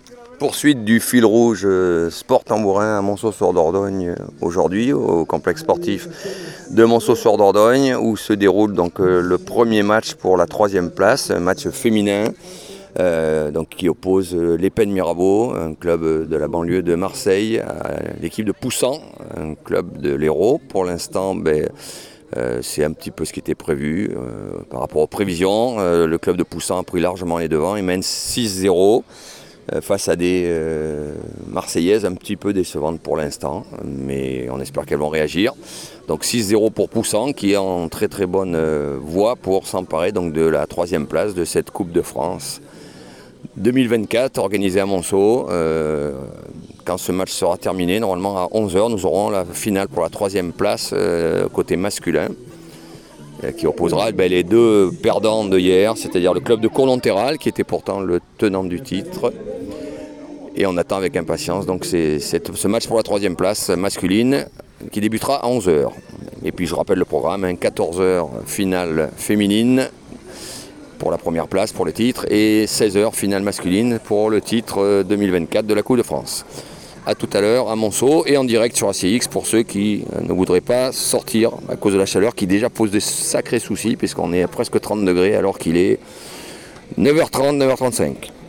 Poursuite du fil rouge sport tambourin à Monceau-sur-Dordogne aujourd'hui au complexe sportif de Monceau-sur-Dordogne où se déroule donc le premier match pour la 3e place, un match féminin donc, qui oppose l'Épée de Mirabeau, un club de la banlieue de Marseille, à l'équipe de Poussan, un club de l'Hérault. Pour l'instant, c'est un petit peu ce qui était prévu par rapport aux prévisions. Le club de Poussan a pris largement les devants, il mène 6-0. Face à des Marseillaises un petit peu décevantes pour l'instant, mais on espère qu'elles vont réagir. Donc 6-0 pour Poussan qui est en très très bonne voie pour s'emparer donc de la 3e place de cette Coupe de France 2024 organisée à Monceau. Quand ce match sera terminé, normalement à 11h, nous aurons la finale pour la 3e place côté masculin, qui opposera les 2 perdants de hier, c'est-à-dire le club de Cournon-Terral, qui était pourtant le tenant du titre. Et on attend avec impatience donc ce match pour la 3e place masculine qui débutera à 11h. Et puis je rappelle le programme, 14h finale féminine pour la première place pour le titre et 16h finale masculine pour le titre 2024 de la Coupe de France. A tout à l'heure à Monceau et en direct sur ACX pour ceux qui ne voudraient pas sortir à cause de la chaleur qui déjà pose des sacrés soucis puisqu'on est à presque 30 degrés alors qu'il est 9h30, 9h35.